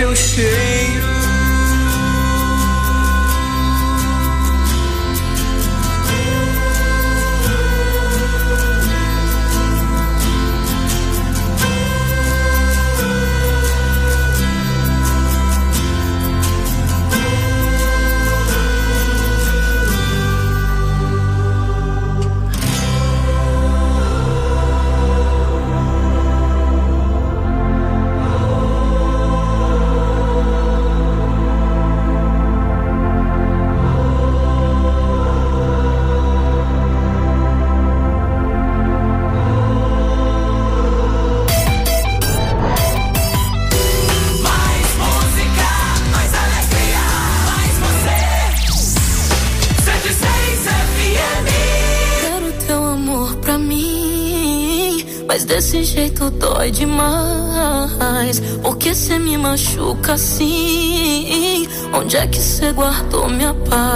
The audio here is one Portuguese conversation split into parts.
teu cheiro. Mas desse jeito dói demais. Porque cê me machuca assim? Onde é que cê guardou minha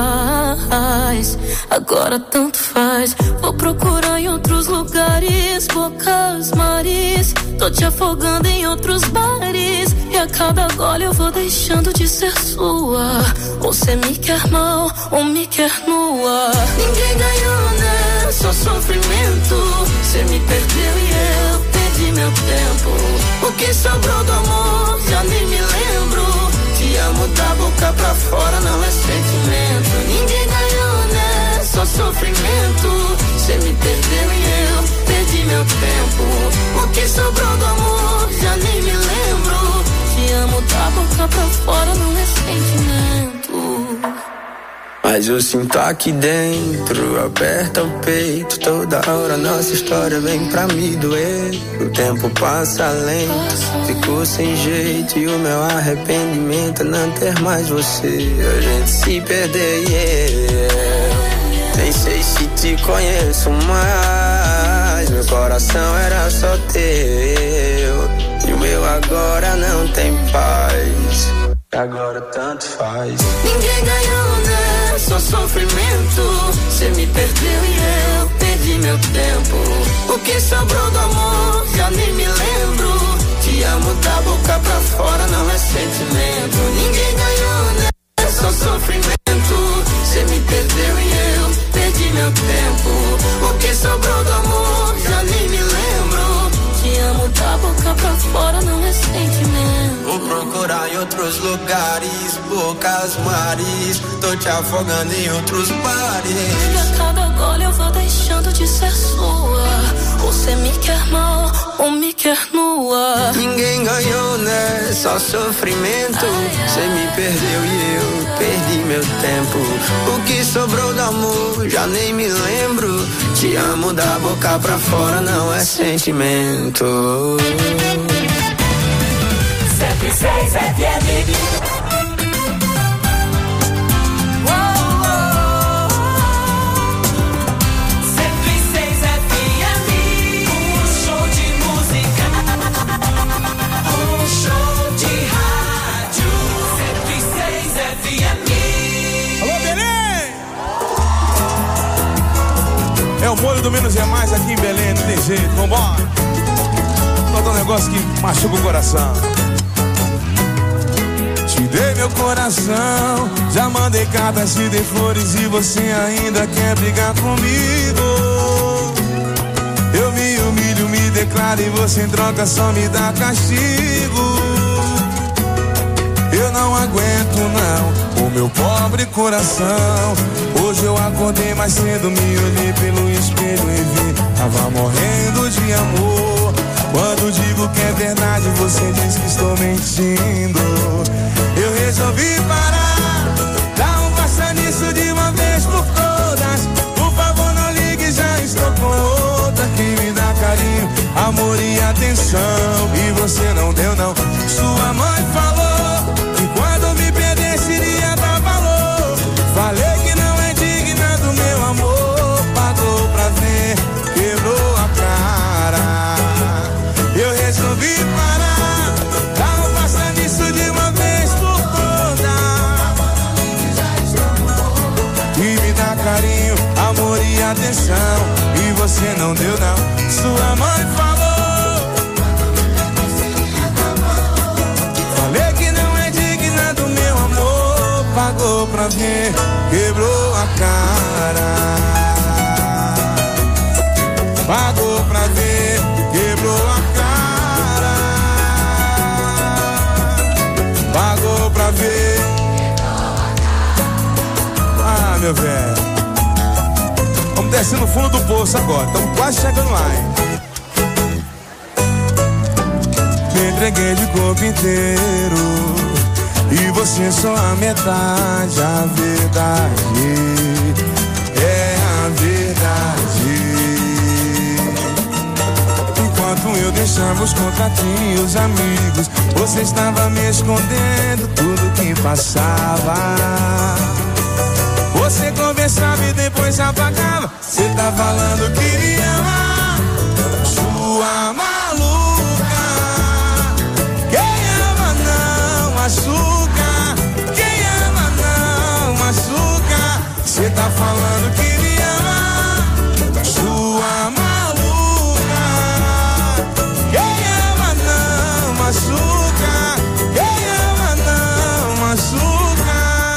paz? Agora tanto faz. Vou procurar em outros lugares, bocas, mares. Tô te afogando em outros bares. E a cada gole eu vou deixando de ser sua. Ou cê me quer mal, ou me quer nua. Ninguém ganhou, né? Só sofrimento. Cê me perdeu e eu perdi meu tempo. O que sobrou do amor, já nem me lembro. Te amo da boca pra fora, não é sentimento. Ninguém ganhou, né? Só sofrimento. Cê me perdeu e eu perdi meu tempo. O que sobrou do amor, já nem me lembro. Te amo da boca pra fora, não é sentimento. Mas eu sinto aqui dentro, aperta o peito. Toda hora nossa história vem pra me doer. O tempo passa lento, ficou sem jeito. E o meu arrependimento é não ter mais você. A gente se perder, yeah. Nem sei se te conheço mais. Meu coração era só teu. E o meu agora não tem paz. Agora tanto faz. Ninguém ganhou, né? Só sofrimento. Cê me perdeu e eu perdi meu tempo. O que sobrou do amor, já nem me lembro. Te amo da boca pra fora, não é sentimento. Ninguém ganhou, né? Só sofrimento. Cê me perdeu e eu perdi meu tempo. O que sobrou do amor, já nem me lembro. Te amo da boca pra fora, não é sentimento. Vou procurar em outros lugares, bocas, mares. Tô te afogando em outros bares. E a cada gole eu vou deixando de ser sua. Ou cê me quer mal, ou me quer nua. Ninguém ganhou, né? Só sofrimento. Cê me perdeu e eu perdi meu tempo. O que sobrou do amor, já nem me lembro. Te amo da boca pra fora, não é sentimento. 106 FM. É o molho do menos é mais aqui em Belém, não tem jeito, vambora. Falta um negócio que machuca o coração. Te dei meu coração, já mandei cartas, te dei flores e você ainda quer brigar comigo. Eu me humilho, me declaro e você em troca só me dá castigo. Eu não aguento não, o meu pobre coração. Hoje eu acordei mais cedo, me olhei pelo espelho e vi, tava morrendo de amor. Quando digo que é verdade, você diz que estou mentindo. Eu resolvi parar, dar um basta nisso de uma vez por todas. Por favor não ligue, já estou com outra que me dá carinho, amor e atenção. E você não deu não, sua mãe falou que quando me perdesse iria dar valor. Falei que não é digna do meu amor, pagou pra ver, quebrou a cara. Eu resolvi parar, dar um basta nisso de uma vez por todas. E me dá carinho, amor e atenção. E você não deu não, sua mãe falou. Falei que não é pagou pra ver, quebrou a cara. Pagou pra ver, quebrou a cara. Pagou pra ver. Ah, meu velho. Vamos descer no fundo do poço agora. Estamos quase chegando lá, hein? Me entreguei de corpo inteiro e você só a metade. A verdade é a verdade. Enquanto eu deixava os contatinhos, amigos, você estava me escondendo tudo que passava. Você conversava e depois apagava. Você tá falando que me ama, sua maluca. Quem ama não machuca. Quem ama não machuca. Você tá falando que me ama, sua maluca. Quem ama não machuca. Quem ama não machuca.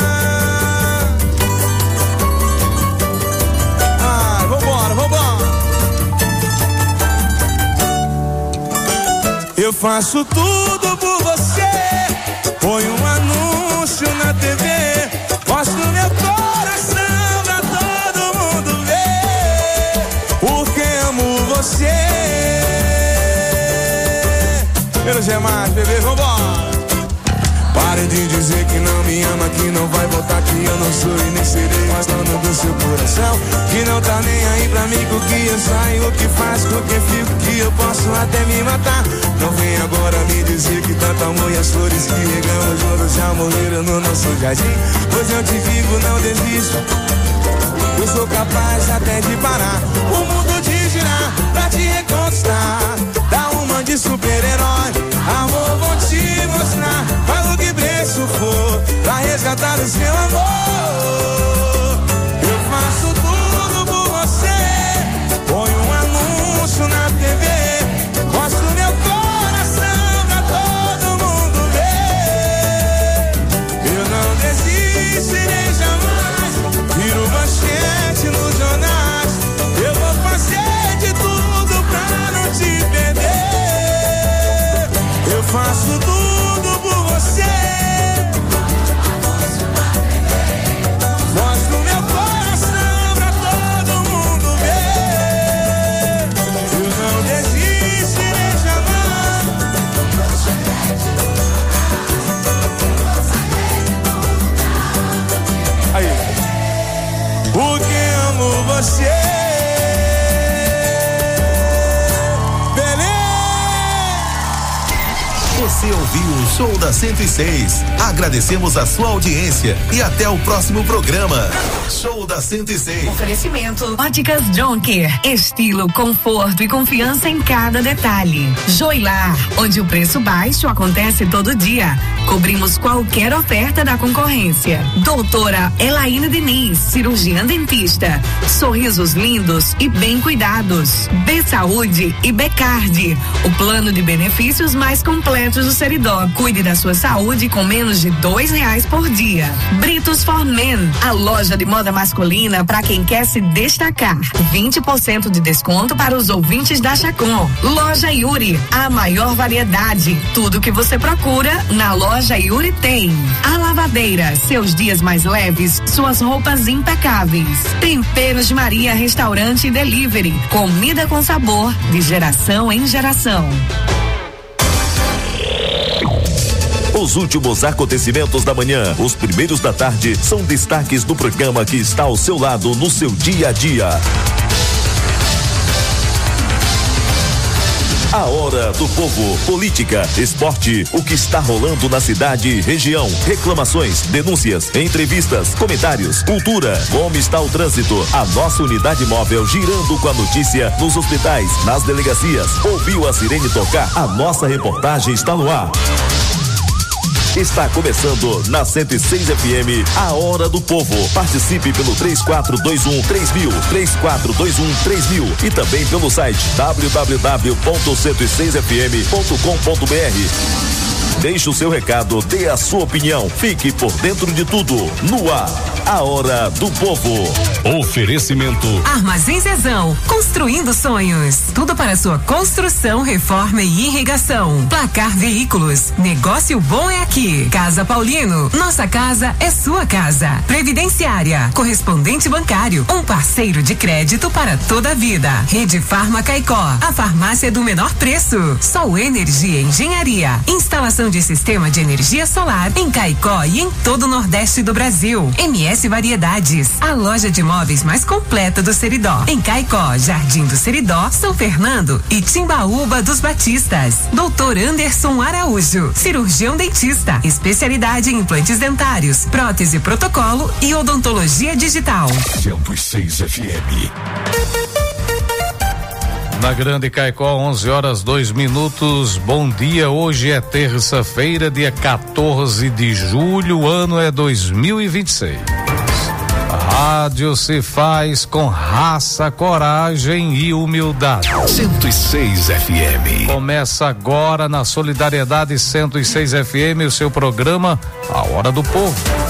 Eu faço tudo por você, põe um anúncio na TV, mostro meu coração pra todo mundo ver, porque amo você. Pelo Gemais, bebê, vambora. Pare de dizer que não me ama, que não vai voltar, que eu não sou e nem serei mais dono do seu coração, que não tá nem aí pra mim com o que eu saio, o que faço, com quem fico, que eu posso até me matar. Não vem agora me dizer que tanto amor e as flores que regamos juntos já morreram no nosso jardim, pois eu te digo, não desisto, eu sou capaz até de parar o mundo de girar pra te reconquistar. Dá uma de super-herói, amor, vou te mostrar, paga o que preço for pra resgatar o seu amor. Eu faço tudo por você, ponho um anúncio na TV, mostro meu coração pra todo mundo ver. Eu não desistirei jamais, viro manchete nos jornais, eu vou fazer de tudo pra não te perder. Eu faço tudo por você, mostro meu coração pra todo mundo ver. Eu não desistirei jamais. Aí, porque amo você. Você ouviu o Show da 106. Agradecemos a sua audiência e até o próximo programa. Show da 106. Oferecimento Óticas Jonker. Estilo, conforto e confiança em cada detalhe. Joilar, onde o preço baixo acontece todo dia. Cobrimos qualquer oferta da concorrência. Doutora Elaine Diniz, cirurgiã dentista. Sorrisos lindos e bem cuidados. B Saúde e Becard, o plano de benefícios mais completo do Seridó. Cuide da sua saúde com menos de R$2 por dia. Britos for Men, a loja de moda masculina para quem quer se destacar. 20% de desconto para os ouvintes da Chacon. Loja Yuri, a maior variedade. Tudo que você procura na loja Yuri tem. A Lavadeira, seus dias mais leves, suas roupas impecáveis. Temperos Maria, restaurante e delivery. Comida com sabor, de geração em geração. Os últimos acontecimentos da manhã, os primeiros da tarde, são destaques do programa que está ao seu lado no seu dia a dia. A Hora do Povo, política, esporte, o que está rolando na cidade e região, reclamações, denúncias, entrevistas, comentários, cultura, como está o trânsito, a nossa unidade móvel girando com a notícia nos hospitais, nas delegacias. Ouviu a sirene tocar? A nossa reportagem está no ar. Está começando na 106 FM, a Hora do Povo. Participe pelo 3421-3000, 3421-3000 e também pelo site www.106fm.com.br. Deixe o seu recado, dê a sua opinião. Fique por dentro de tudo. No ar, a Hora do Povo. Oferecimento Armazém Zezão, construindo sonhos. Tudo para sua construção, reforma e irrigação. Placar Veículos, negócio bom é aqui. Casa Paulino, nossa casa é sua casa. Previdenciária, Correspondente Bancário, um parceiro de crédito para toda a vida. Rede Farma Caicó, a farmácia do menor preço. Sol Energia Engenharia, instalação de sistema de energia solar em Caicó e em todo o Nordeste do Brasil. MS Variedades, a loja de móveis mais completa do Seridó. Em Caicó, Jardim do Seridó, São Fernando e Timbaúba dos Batistas. Doutor Anderson Araújo, cirurgião dentista, especialidade em implantes dentários, prótese protocolo e odontologia digital. 106 FM. Na Grande Caicó, 11h02. Bom dia, hoje é terça-feira, dia 14 de julho, o ano é 2026. A rádio se faz com raça, coragem e humildade. 106 FM. Começa agora na Solidariedade 106 FM, o seu programa A Hora do Povo.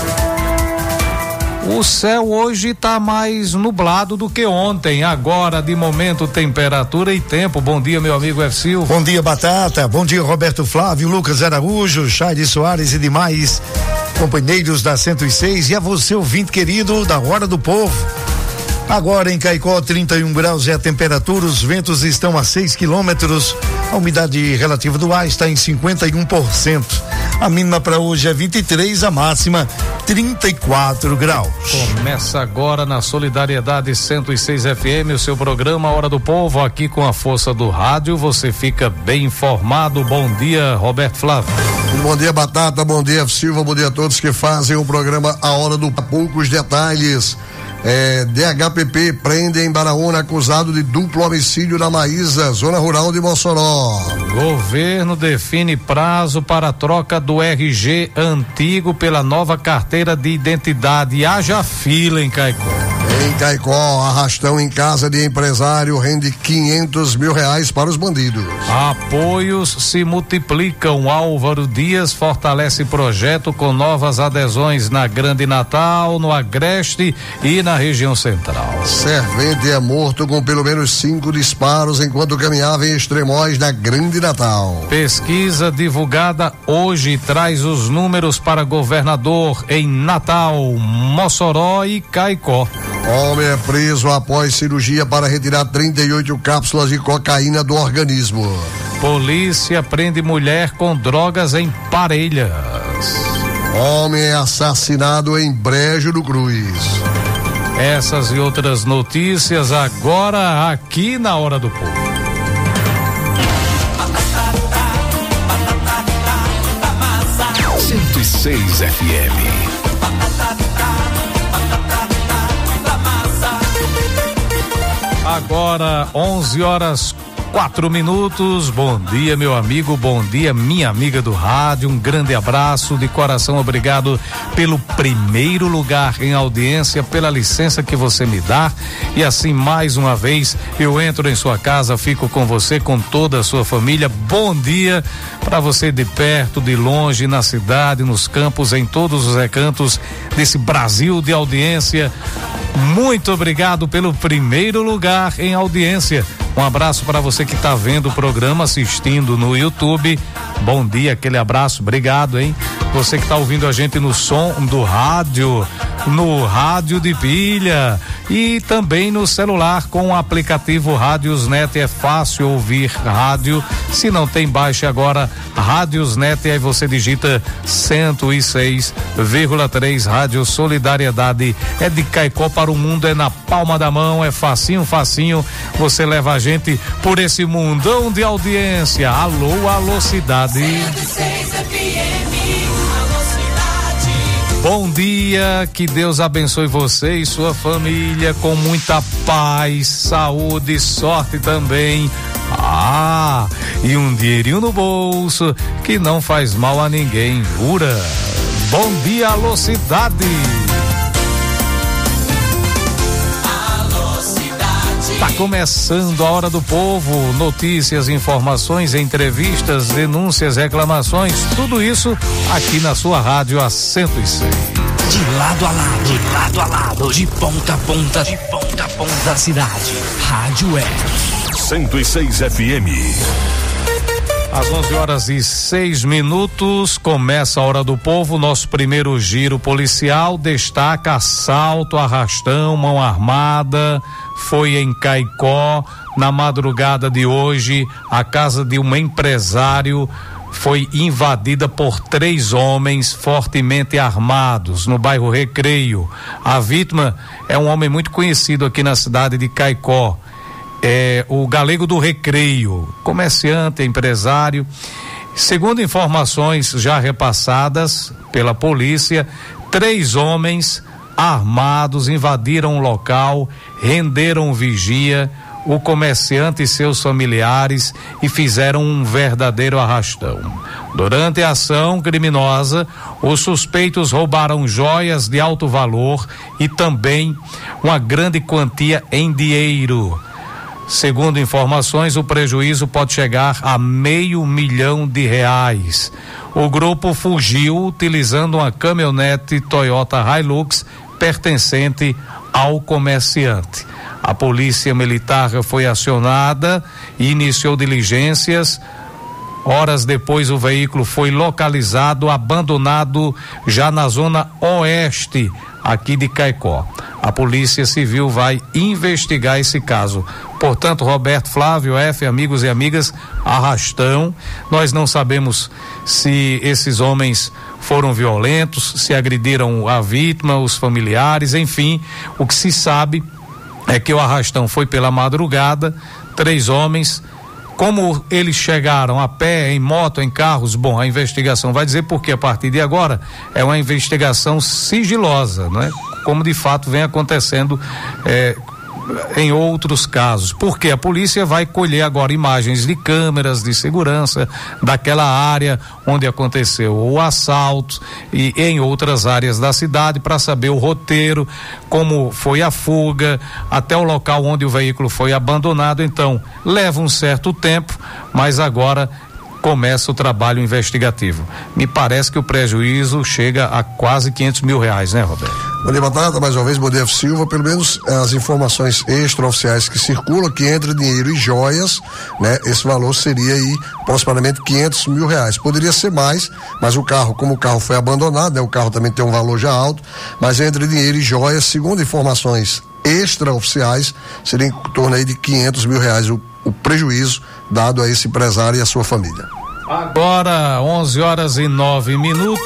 O céu hoje está mais nublado do que ontem. Agora, de momento, temperatura e tempo. Bom dia, meu amigo Ercil. Bom dia, Batata. Bom dia, Roberto Flávio, Lucas Araújo, Chaide Soares e demais companheiros da 106 e a você, ouvinte querido da Hora do Povo. Agora em Caicó, 31 graus é a temperatura, os ventos estão a 6 quilômetros, a umidade relativa do ar está em 51%. A mínima para hoje é 23, a máxima 34 graus. Começa agora na Solidariedade 106 FM, o seu programa Hora do Povo, aqui com a força do rádio, você fica bem informado. Bom dia, Roberto Flávio. Bom dia, Batata, bom dia, Silva, bom dia a todos que fazem o programa A Hora do Povo. Poucos detalhes. DHPP prende em Baraúna acusado de duplo homicídio na Maísa, zona rural de Mossoró. Governo define prazo para troca do RG antigo pela nova carteira de identidade. Haja fila em Caicó. Em Caicó, arrastão em casa de empresário rende R$500 mil para os bandidos. Apoios se multiplicam. Álvaro Dias fortalece projeto com novas adesões na Grande Natal, no Agreste e na região central. Servente é morto com pelo menos 5 disparos enquanto caminhava em Extremóis, na Grande Natal. Pesquisa divulgada hoje traz os números para governador em Natal, Mossoró e Caicó. Homem é preso após cirurgia para retirar 38 cápsulas de cocaína do organismo. Polícia prende mulher com drogas em Parelhas. Homem é assassinado em Brejo do Cruz. Essas e outras notícias agora aqui na Hora do Povo. 106 FM. Agora 11h04. Bom dia, meu amigo, bom dia, minha amiga do rádio, um grande abraço de coração, obrigado pelo primeiro lugar em audiência, pela licença que você me dá, e assim mais uma vez eu entro em sua casa, fico com você, com toda a sua família. Bom dia para você de perto, de longe, na cidade, nos campos, em todos os recantos desse Brasil de audiência. Muito obrigado pelo primeiro lugar em audiência. Um abraço para você que está vendo o programa, assistindo no YouTube. Bom dia, aquele abraço, obrigado, hein? Você que está ouvindo a gente no som do rádio, no rádio de pilha e também no celular com o aplicativo Rádiosnet. É fácil ouvir rádio. Se não tem, baixe agora Rádiosnet, aí você digita 106,3 Rádio Solidariedade. É de Caicó para o mundo, é na palma da mão, é facinho, facinho. Você leva a gente por esse mundão de audiência. Alô, alô, cidade. 106 FM. Bom dia, que Deus abençoe você e sua família com muita paz, saúde e sorte também. E um dinheirinho no bolso que não faz mal a ninguém, jura? Bom dia, alô cidade. Alô cidade. Tá começando a Hora do Povo, notícias, informações, entrevistas, denúncias, reclamações, tudo isso aqui na sua rádio a 106. De lado a lado, de lado a lado, de ponta a ponta, de ponta a ponta da cidade. Rádio é 106 FM. Às 11h06, começa a Hora do Povo, nosso primeiro giro policial, destaca assalto, arrastão, mão armada, foi em Caicó, na madrugada de hoje, a casa de um empresário foi invadida por 3 homens fortemente armados no bairro Recreio. A vítima é um homem muito conhecido aqui na cidade de Caicó. É o Galego do Recreio, comerciante, empresário. Segundo informações já repassadas pela polícia, 3 homens armados invadiram o local, renderam vigia, o comerciante e seus familiares e fizeram um verdadeiro arrastão. Durante a ação criminosa, os suspeitos roubaram joias de alto valor e também uma grande quantia em dinheiro. Segundo informações, o prejuízo pode chegar a R$500 mil. O grupo fugiu utilizando uma caminhonete Toyota Hilux pertencente ao comerciante. A polícia militar foi acionada e iniciou diligências. Horas depois, o veículo foi localizado, abandonado já na zona oeste aqui de Caicó. A Polícia Civil vai investigar esse caso. Portanto, Roberto, Flávio, amigos e amigas, arrastão. Nós não sabemos se esses homens foram violentos, se agrediram a vítima, os familiares, enfim. O que se sabe é que o arrastão foi pela madrugada, 3 homens. Como eles chegaram a pé, em moto, em carros, bom, a investigação vai dizer, porque a partir de agora é uma investigação sigilosa, não é? Como de fato vem acontecendo em outros casos, porque a polícia vai colher agora imagens de câmeras de segurança daquela área onde aconteceu o assalto e em outras áreas da cidade para saber o roteiro, como foi a fuga até o local onde o veículo foi abandonado. Então leva um certo tempo, mas agora começa o trabalho investigativo. Me parece que o prejuízo chega a quase R$500 mil, né, Roberto? Bom dia, Batata, mais uma vez, bom dia, Silva. Pelo menos as informações extraoficiais que circulam, que entre dinheiro e joias, né? Esse valor seria aí aproximadamente R$500 mil. Poderia ser mais, mas como o carro foi abandonado, né? O carro também tem um valor já alto, mas entre dinheiro e joias, segundo informações extraoficiais, seria em torno aí de R$500 mil o prejuízo dado a esse empresário e a sua família. Agora 11h09,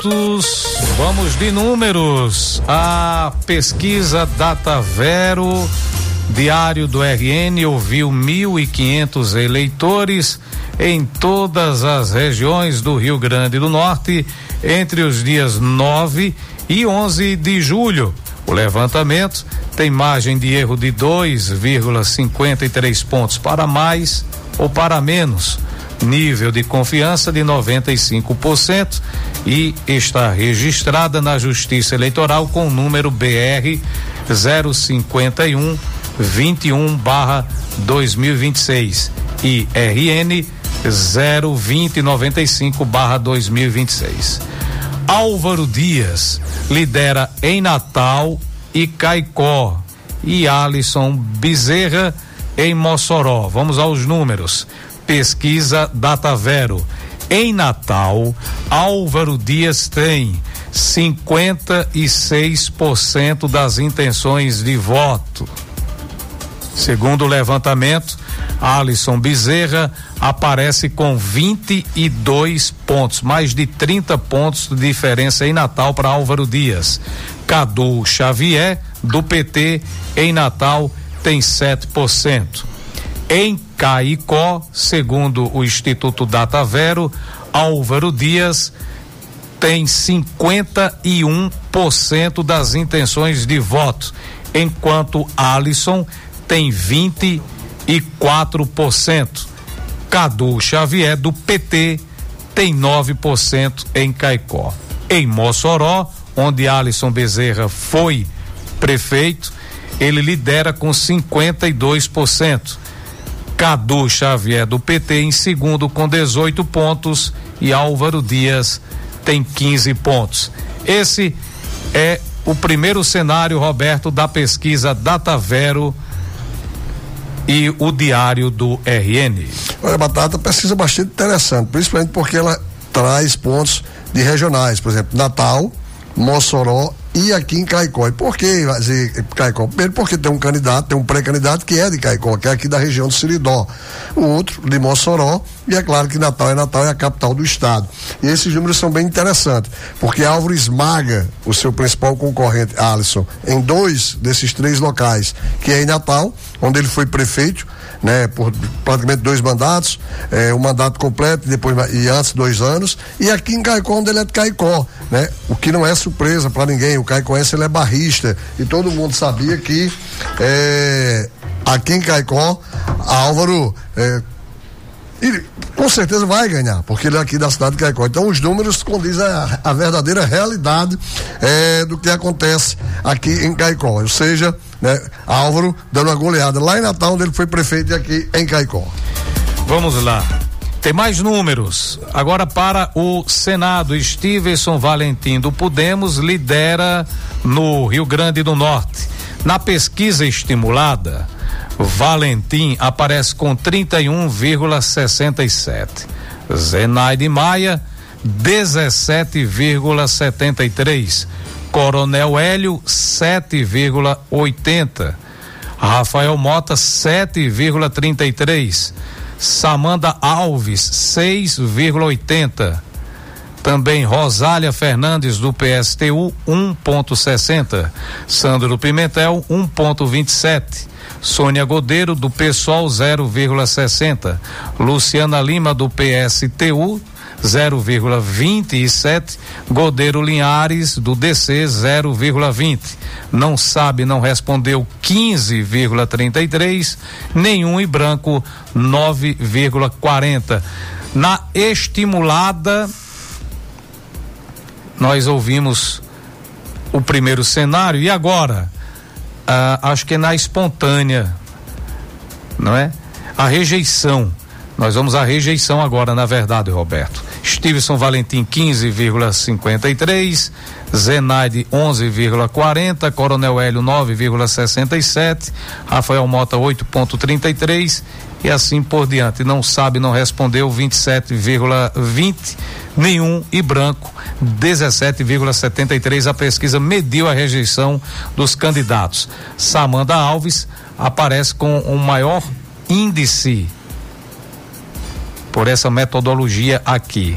vamos de números. A pesquisa Datavero, Diário do RN, ouviu 1.500 eleitores em todas as regiões do Rio Grande do Norte entre os dias 9 e 11 de julho. O levantamento tem margem de erro de 2,53 pontos para mais ou para menos. Nível de confiança de 95% e está registrada na Justiça Eleitoral com o número BR 05121/2026 e RN 02095/2026. Álvaro Dias lidera em Natal e Caicó e Alisson Bezerra em Mossoró. Vamos aos números. Pesquisa Datavero. Em Natal, Álvaro Dias tem 56% das intenções de voto. Segundo o levantamento, Alisson Bezerra aparece com 22 pontos, mais de 30 pontos de diferença em Natal para Álvaro Dias. Cadu Xavier, do PT, em Natal, tem 7%. Em Caicó, segundo o Instituto Datavero, Álvaro Dias tem 51% das intenções de voto, enquanto Alisson tem 24%. Cadu Xavier, do PT, tem 9% em Caicó. Em Mossoró, onde Alisson Bezerra foi prefeito, ele lidera com 52%. Cadu Xavier do PT em segundo com 18 pontos e Álvaro Dias tem 15 pontos. Esse é o primeiro cenário, Roberto, da pesquisa Datavero e o diário do RN. Olha, Batata, pesquisa bastante interessante, principalmente porque ela traz pontos de regionais, por exemplo, Natal, Mossoró e aqui em Caicó. E por que Caicó? Primeiro porque tem um candidato, tem um pré-candidato que é de Caicó, que é aqui da região do Seridó. O outro de Mossoró, e é claro que Natal é a capital do estado. E esses números são bem interessantes, porque Álvaro esmaga o seu principal concorrente, Alisson, em 2 desses 3 locais, que é em Natal, onde ele foi prefeito, né, por praticamente 2 mandatos, um mandato completo e antes 2 anos, e aqui em Caicó, onde ele é de Caicó, né? O que não é surpresa para ninguém, o caicoense ele é barrista, e todo mundo sabia que aqui em Caicó, Álvaro ele com certeza vai ganhar, porque ele é aqui da cidade de Caicó. Então os números condizem a verdadeira realidade do que acontece aqui em Caicó, ou seja, né, Álvaro dando uma goleada lá em Natal, onde ele foi prefeito, e aqui em Caicó. Vamos lá, tem mais números. Agora para o Senado, Stevenson Valentim do Podemos lidera no Rio Grande do Norte. Na pesquisa estimulada, Valentim aparece com 31,67. Zenaide Maia, 17,73. Coronel Hélio, 7,80. Rafael Mota, 7,33. Samanda Alves, 6,80. Também Rosália Fernandes do PSTU, 1,60. Sandro Pimentel, 1,27. Sônia Godeiro do PSOL, 0,60. Luciana Lima do PSTU, 0,27. Godeiro Linhares do DC, 0,20. Não sabe, não respondeu, 15,33. Nenhum e branco, 9,40. Na estimulada, nós ouvimos o primeiro cenário, e agora acho que é na espontânea, não é? A rejeição. Nós vamos à rejeição agora, na verdade, Roberto. Stevenson Valentim, 15,53. Zenaide, 11,40. Coronel Hélio, 9,67. Rafael Mota, 8,33. E assim por diante. Não sabe, não respondeu, 27,20. Nenhum e branco, 17,73. A pesquisa mediu a rejeição dos candidatos. Samanda Alves aparece com o maior índice por essa metodologia aqui.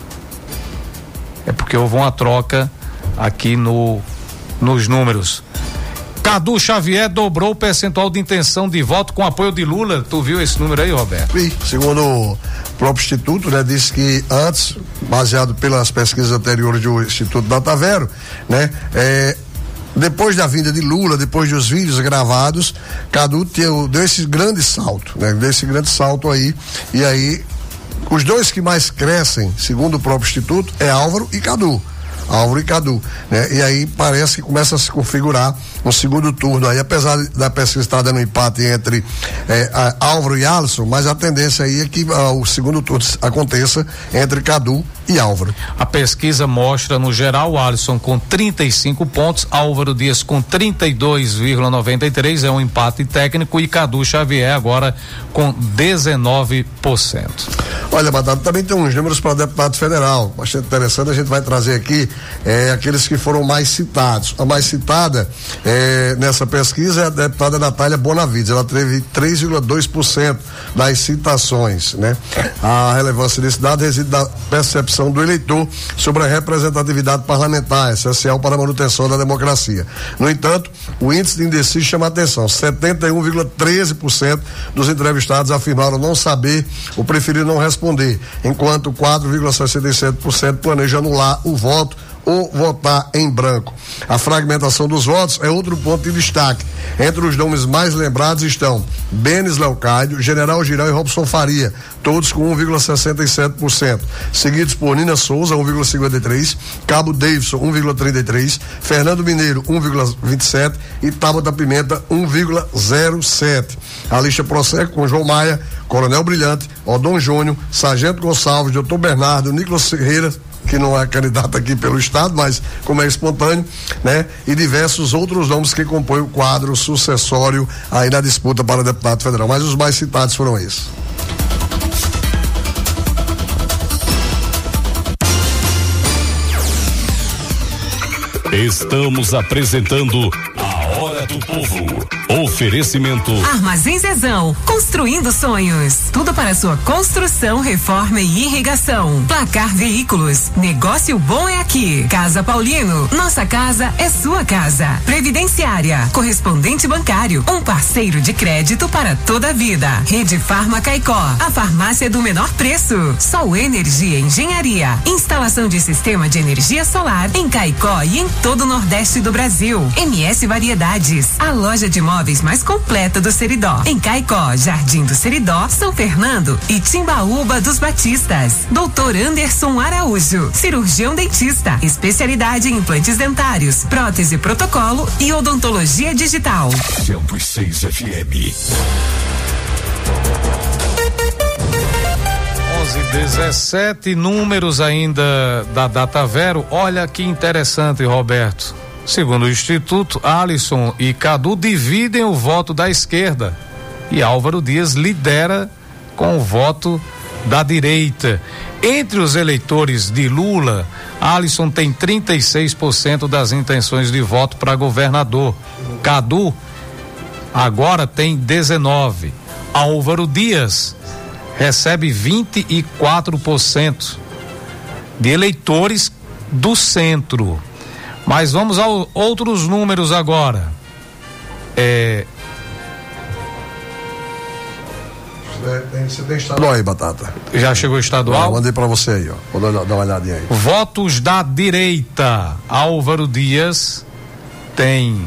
É porque houve uma troca aqui nos números. Cadu Xavier dobrou o percentual de intenção de voto com apoio de Lula. Tu viu esse número aí, Roberto? E, segundo o próprio Instituto, né, disse que antes, baseado pelas pesquisas anteriores do Instituto Datavero, né, depois da vinda de Lula, depois dos vídeos gravados, Cadu deu esse grande salto, né? Deu esse grande salto aí, e aí os dois que mais crescem, segundo o próprio Instituto, é Álvaro e Cadu, né? E aí parece que começa a se configurar um segundo turno aí, apesar da pesquisa estar dando um empate entre Álvaro e Alisson, mas a tendência aí é que o segundo turno aconteça entre Cadu e Álvaro. A pesquisa mostra, no geral, Alisson com 35 pontos, Álvaro Dias com 32,93, é um empate técnico, e Cadu Xavier agora com 19%. Olha, Batata, também tem uns números para deputado federal, bastante interessante, a gente vai trazer aqui aqueles que foram mais citados. A mais citada nessa pesquisa é a deputada Natália Bonavides, ela teve 3,2% das citações, né? A relevância desse dado reside na percepção do eleitor sobre a representatividade parlamentar, essencial para a manutenção da democracia. No entanto, o índice de indeciso chama a atenção, 71,13% dos entrevistados afirmaram não saber ou preferir não responder, enquanto 4,67% planejam anular o voto ou votar em branco. A fragmentação dos votos é outro ponto de destaque. Entre os nomes mais lembrados estão Benes Leocádio, General Girão e Robson Faria, todos com 1,67%, seguidos por Nina Souza, 1,53%, Cabo Davidson, 1,33%, Fernando Mineiro, 1,27% e Tabata Pimenta, 1,07%. A lista prossegue com João Maia, Coronel Brilhante, Odon Júnior, Sargento Gonçalves, Dr. Bernardo, Nicolas Ferreira, que não é candidato aqui pelo estado, mas como é espontâneo, né? E diversos outros nomes que compõem o quadro sucessório aí na disputa para deputado federal. Mas os mais citados foram esses. Estamos apresentando a Hora do Povo. Oferecimento Armazém Zezão, construindo sonhos. Tudo para sua construção, reforma e irrigação. Placar Veículos, negócio bom é aqui. Casa Paulino, nossa casa é sua casa. Previdenciária, correspondente bancário, um parceiro de crédito para toda a vida. Rede Farma Caicó, a farmácia do menor preço. Sol Energia Engenharia, instalação de sistema de energia solar em Caicó e em todo o Nordeste do Brasil. MS Variedades, a loja de móveis mais completa do Seridó. Em Caicó, Jardim do Seridó, São Fernando e Timbaúba dos Batistas. Doutor Anderson Araújo, cirurgião dentista, especialidade em implantes dentários, prótese protocolo e odontologia digital. 106 FM. 11:17, números ainda da Datavero. Olha que interessante, Roberto. Segundo o Instituto, Alisson e Cadu dividem o voto da esquerda e Álvaro Dias lidera com o voto da direita. Entre os eleitores de Lula, Alisson tem 36% das intenções de voto para governador. Cadu agora tem 19%. Álvaro Dias recebe 24% de eleitores do centro. Mas vamos a outros números agora. Você tem estadual aí, Batata? Já chegou estadual? Mandei pra você aí, ó. Vou dar uma olhadinha aí. Votos da direita. Álvaro Dias tem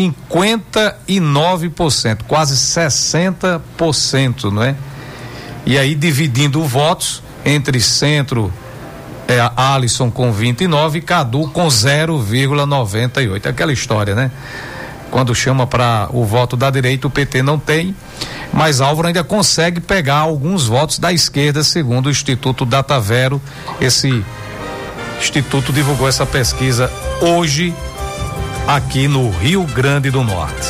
59%, quase 60%, não é? E aí, dividindo votos entre centro, Alisson com 29 e Cadu com 0,98. Aquela história, né? Quando chama para o voto da direita, o PT não tem, mas Álvaro ainda consegue pegar alguns votos da esquerda, segundo o Instituto Datavero. Esse instituto divulgou essa pesquisa hoje aqui no Rio Grande do Norte.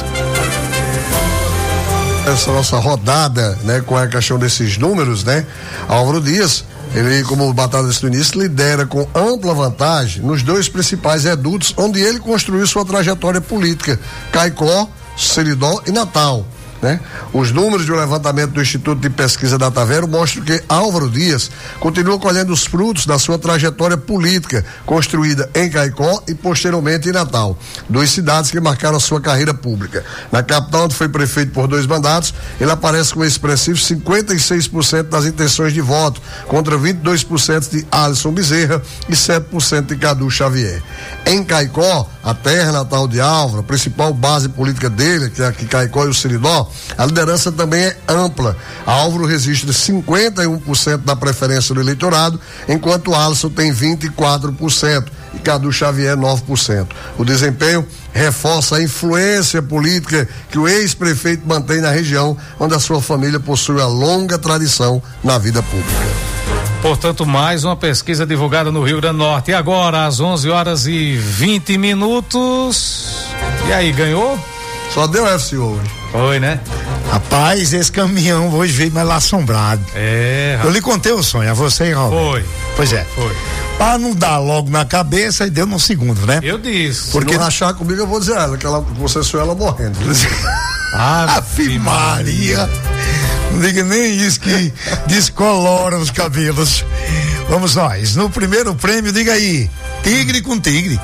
Essa nossa rodada, né, com a questão desses números, né? Álvaro Dias, ele, como o Batata disse no início, lidera com ampla vantagem nos dois principais redutos onde ele construiu sua trajetória política: Caicó, Seridó e Natal, né? Os números do levantamento do Instituto de Pesquisa Datavero mostram que Álvaro Dias continua colhendo os frutos da sua trajetória política construída em Caicó e posteriormente em Natal, duas cidades que marcaram a sua carreira pública. Na capital, onde foi prefeito por 2 mandatos, ele aparece com expressivos 56% das intenções de voto, contra 22% de Alisson Bezerra e 7% de Cadu Xavier. Em Caicó, a terra natal de Álvaro, a principal base política dele, que é aqui Caicó e o Seridó, a liderança também é ampla. Álvaro registra 51% da preferência do eleitorado, enquanto Alisson tem 24% e Cadu Xavier 9%. O desempenho reforça a influência política que o ex-prefeito mantém na região, onde a sua família possui uma longa tradição na vida pública. Portanto, mais uma pesquisa divulgada no Rio Grande do Norte. E agora, às 11h20. E aí, ganhou? Só deu FC hoje. Foi, né? Rapaz, esse caminhão hoje veio mais assombrado. Eu lhe contei o sonho, a você, Robert. Foi. Pois é. Foi. Pra não dar logo na cabeça, e deu no segundo, né? Eu disse. Porque se não rachar comigo, eu vou dizer a ela, que você sonhou ela morrendo. Ave Maria. Não diga nem isso que descolora os cabelos. Vamos nós. No primeiro prêmio, diga aí. Tigre com tigre.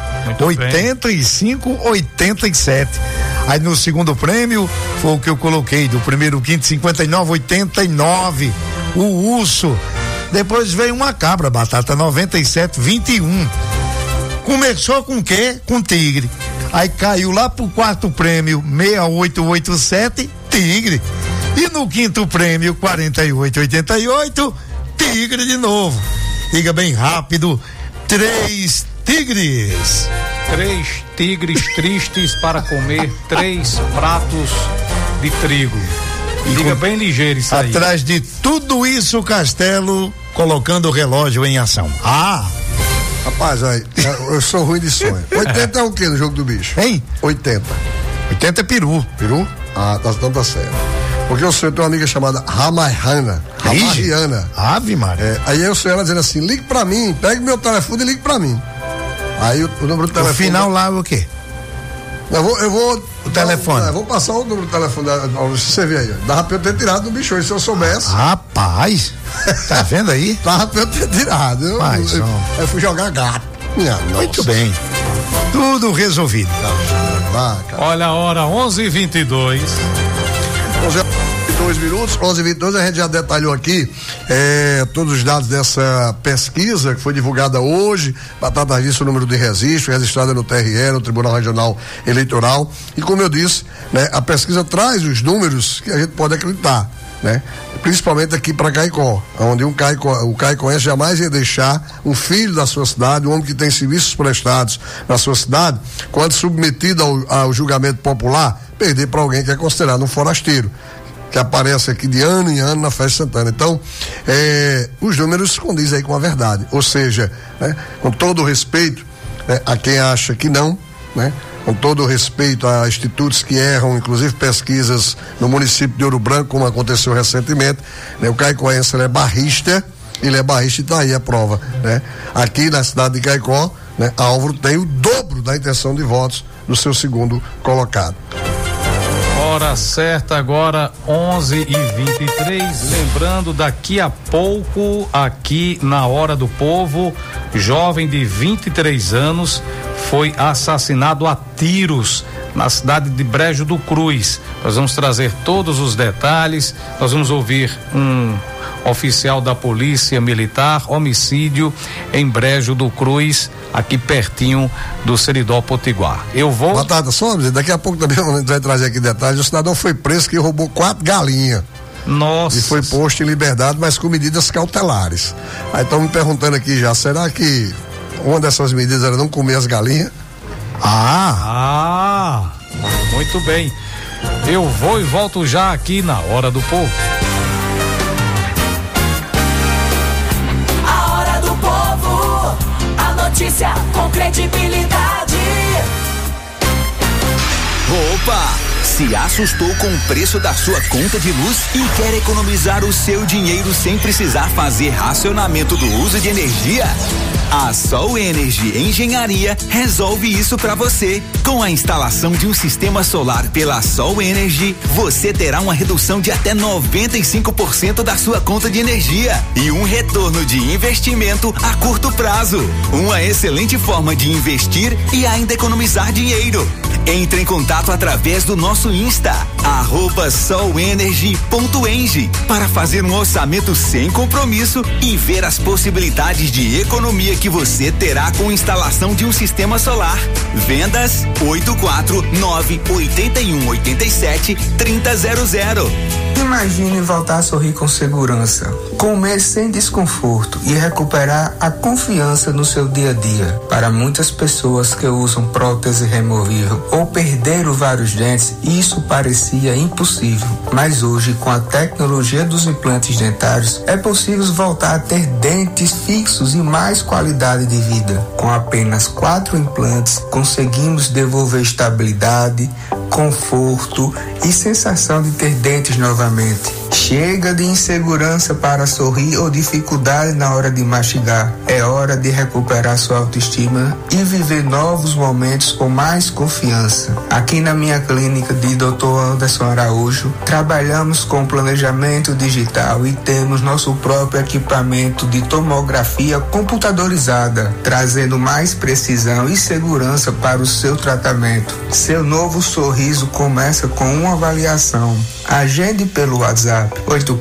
85,87. Aí no segundo prêmio foi o que eu coloquei do primeiro quinto, 59,89. O urso. Depois veio uma cabra, Batata, 97,21. Começou com o quê? Com Tigre. Aí caiu lá pro quarto prêmio 6887, Tigre. E no quinto prêmio 4888, Tigre de novo. Diga bem rápido, 3 tigres. 3 tigres tristes para comer 3 pratos de trigo. Diga bem ligeiro isso aí. Atrás de tudo isso, o Castelo colocando o relógio em ação. Rapaz, aí, eu sou ruim de sonho. 80 é o que no jogo do bicho? Hein? 80. 80 é peru. Peru? Tá certo. Porque eu tenho uma amiga chamada Ramayana. Ave Maria. Aí eu sou ela dizendo assim, ligue pra mim, pegue meu telefone e ligue pra mim. Aí o número do telefone. No final lá o quê? Eu vou. O telefone. Eu vou passar o número do telefone você vê aí. Dava pra eu ter tirado do bicho aí, se eu soubesse. Rapaz, tá vendo aí? Dava pra eu ter tirado. Eu fui jogar gato. Muito bem. Tudo resolvido. Olha a hora, 11h22. 11h22 minutos, 11h22, a gente já detalhou aqui todos os dados dessa pesquisa que foi divulgada hoje. Batata disse o número de registro, registrada no TRE, no Tribunal Regional Eleitoral. E como eu disse, né, a pesquisa traz os números que a gente pode acreditar, né? Principalmente aqui para Caicó, onde o caicoense jamais ia deixar um filho da sua cidade, um homem que tem serviços prestados na sua cidade, quando submetido ao julgamento popular, perder para alguém que é considerado um forasteiro, que aparece aqui de ano em ano na Festa Santana. Então, os números condizem aí com a verdade, ou seja, né, com todo o respeito, né, a quem acha que não, né, com todo o respeito a institutos que erram, inclusive pesquisas no município de Ouro Branco, como aconteceu recentemente, né, o caicoense é barrista, ele é barrista e tá aí a prova, né? Aqui na cidade de Caicó, né, Álvaro tem o dobro da intenção de votos do seu segundo colocado. Hora certa agora, 11h23. Lembrando, daqui a pouco, aqui na Hora do Povo, jovem de 23 anos foi assassinado a tiros na cidade de Brejo do Cruz. Nós vamos trazer todos os detalhes. Nós vamos ouvir um oficial da Polícia Militar, homicídio em Brejo do Cruz, aqui pertinho do Seridó Potiguar. Eu vou. Batata, só daqui a pouco também a gente vai trazer aqui detalhes. O cidadão foi preso que roubou 4 galinhas. Nossa. E foi posto em liberdade, mas com medidas cautelares. Aí estão me perguntando aqui já, será que uma dessas medidas era não comer as galinhas? Muito bem. Eu vou e volto já aqui na Hora do Povo. A Hora do Povo, a notícia com credibilidade. Opa! Se assustou com o preço da sua conta de luz e quer economizar o seu dinheiro sem precisar fazer racionamento do uso de energia? A Sol Energy Engenharia resolve isso para você. Com a instalação de um sistema solar pela Sol Energy, você terá uma redução de até 95% da sua conta de energia e um retorno de investimento a curto prazo. Uma excelente forma de investir e ainda economizar dinheiro. Entre em contato através do nosso Insta, @solenergy.eng, para fazer um orçamento sem compromisso e ver as possibilidades de economia que você terá com instalação de um sistema solar. Vendas 849-8187-3000. Imagine voltar a sorrir com segurança, comer sem desconforto e recuperar a confiança no seu dia a dia. Para muitas pessoas que usam prótese removível ou perderam vários dentes, isso parecia impossível. Mas hoje, com a tecnologia dos implantes dentários, é possível voltar a ter dentes fixos e mais qualidade de vida. Com apenas 4 implantes, conseguimos devolver estabilidade, conforto e sensação de ter dentes novamente. Chega de insegurança para sorrir ou dificuldade na hora de mastigar. É hora de recuperar sua autoestima e viver novos momentos com mais confiança. Aqui na minha clínica de Dr. Anderson Araújo, trabalhamos com planejamento digital e temos nosso próprio equipamento de tomografia computadorizada, trazendo mais precisão e segurança para o seu tratamento. Seu novo sorriso começa com uma avaliação. Agende pelo WhatsApp WhatsApp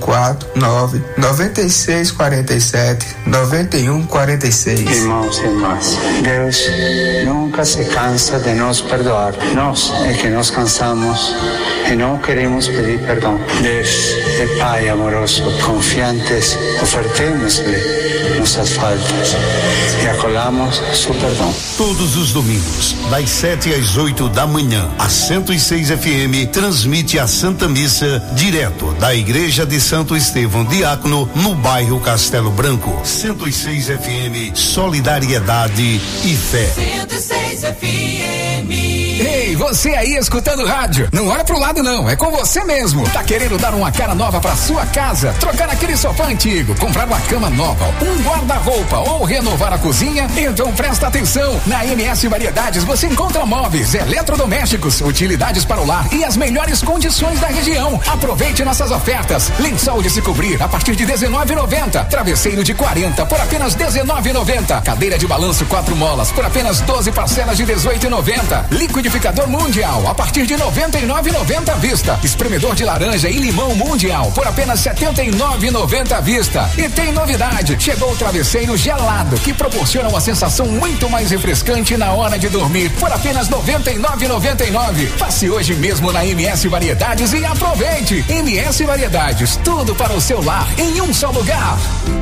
849-9647-9146. Irmãos e irmãs, Deus nunca se cansa de nos perdoar. Nós é que nos cansamos e não queremos pedir perdão. Deus é Pai amoroso, confiantes, ofertemos-lhe nossas faltas e acolhamos seu perdão. Todos os domingos, das 7 às 8 da manhã, a 106 FM transmite a Santa Missa direto da Igreja de Santo Estevão Diácono, no bairro Castelo Branco. 106 FM, solidariedade e fé. 106 FM. Ei, você aí escutando rádio, não olha pro lado não, é com você mesmo. Tá querendo dar uma cara nova pra sua casa, trocar aquele sofá antigo, comprar uma cama nova, um guarda-roupa ou renovar a cozinha? Então presta atenção, na MS Variedades você encontra móveis, eletrodomésticos, utilidades para o lar e as melhores condições da região. Aproveite nossas ofertas, lençol de se cobrir a partir de R$19,90, travesseiro de 40 por apenas R$19,90, cadeira de balanço 4 molas por apenas 12 parcelas de R$18,90, liquidificador Mundial a partir de R$99,90 à vista, espremedor de laranja e limão Mundial por apenas R$79,90 à vista. E tem novidade, chegou o travesseiro gelado que proporciona uma sensação muito mais refrescante na hora de dormir por apenas R$99,99. Passe hoje mesmo na MS Variedades e aproveite. MS Variedades, tudo para o seu lar em um só lugar.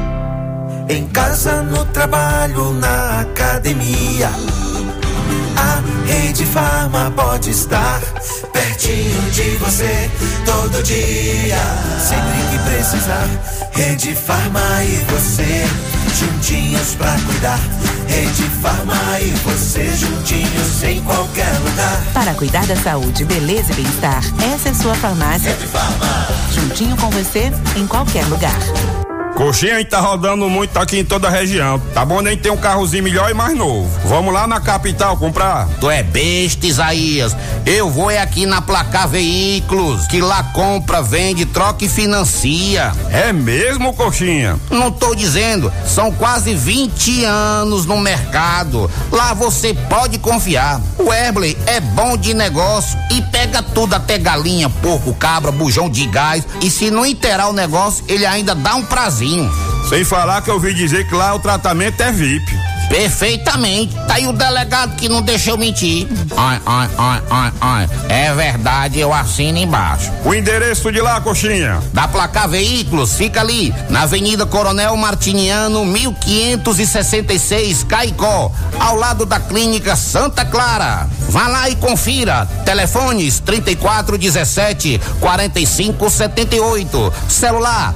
Em casa, no trabalho, na academia, a Rede Farma pode estar pertinho de você todo dia. Sempre que precisar, Rede Farma e você juntinhos pra cuidar. Rede Farma e você juntinhos em qualquer lugar. Para cuidar da saúde, beleza e bem-estar, essa é sua farmácia. Rede Farma. Juntinho com você em qualquer lugar. Coxinha, a gente tá rodando muito aqui em toda a região. Tá bom, nem tem um carrozinho melhor e mais novo. Vamos lá na capital comprar. Tu é besta, Isaías. Eu vou aqui na Placar Veículos, que lá compra, vende, troca e financia. É mesmo, Coxinha? Não tô dizendo, são quase 20 anos no mercado. Lá você pode confiar. O Erbley é bom de negócio e pega tudo, até galinha, porco, cabra, bujão de gás. E se não inteirar o negócio, ele ainda dá um prazer. Sem falar que eu ouvi dizer que lá o tratamento é VIP. Perfeitamente. Tá aí o delegado que não deixou mentir. Ai. É verdade, eu assino embaixo. O endereço de lá, Coxinha? Da Placar Veículos, fica ali, na Avenida Coronel Martiniano, 1566, Caicó, ao lado da Clínica Santa Clara. Vá lá e confira. Telefones 3417-4578. Celular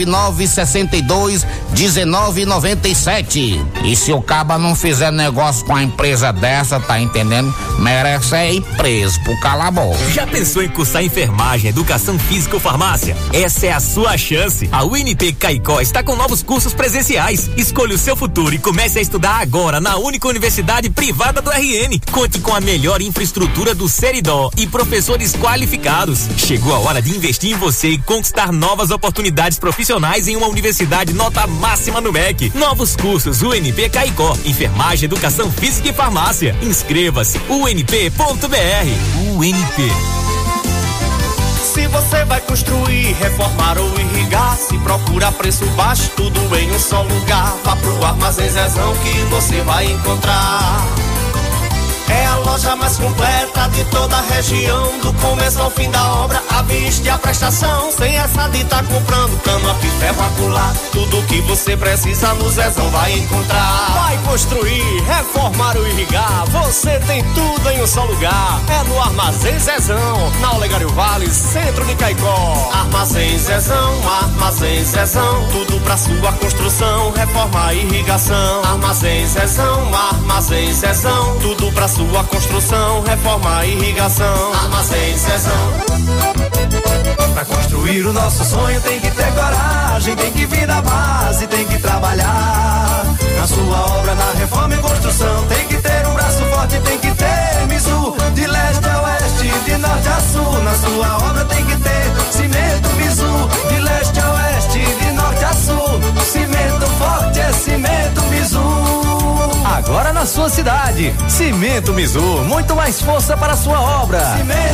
9962-1997. E se o caba não fizer negócio com a empresa dessa, tá entendendo? Merece ir preso por calar a boca. Já pensou em cursar enfermagem, educação física ou farmácia? Essa é a sua chance. A UNP Caicó está com novos cursos presenciais. Escolha o seu futuro e comece a estudar agora na única universidade privada do RN. Conte com a melhor infraestrutura do Seridó e professores qualificados. Chegou a hora de investir em você e conquistar novas oportunidades profissionais em uma universidade nota máxima no MEC. Novos cursos UNP Caicó, enfermagem, educação física e farmácia. Inscreva-se unp.br. UNP. Se você vai construir, reformar ou irrigar, se procura preço baixo, tudo em um só lugar. Vá pro Armazém Zezão que você vai encontrar. É a loja mais completa de toda a região, do começo ao fim da obra, à vista e a prestação. Sem essa de tá comprando cano, aqui, ferro, acolá. Tudo que você precisa no Zezão vai encontrar. Vai construir, reformar ou irrigar, você tem tudo em um só lugar. É no Armazém Zezão, na Olegário Vale, centro de Caicó. Armazém Zezão, tudo pra sua construção, reforma e irrigação. Armazém Zezão, tudo pra sua construção, reforma e irrigação. Armazém Zezão. Pra construir o nosso sonho tem que ter coragem, tem que vir da base, tem que trabalhar. Na sua obra, na reforma e construção, tem que ter um braço forte, tem que ter Mizu. De leste a oeste, de norte a sul, na sua obra tem que ter cimento Mizu. De leste a oeste, de norte a sul, cimento forte é cimento Mizu. Agora na sua cidade, Cimento Mizu, muito mais força para a sua obra.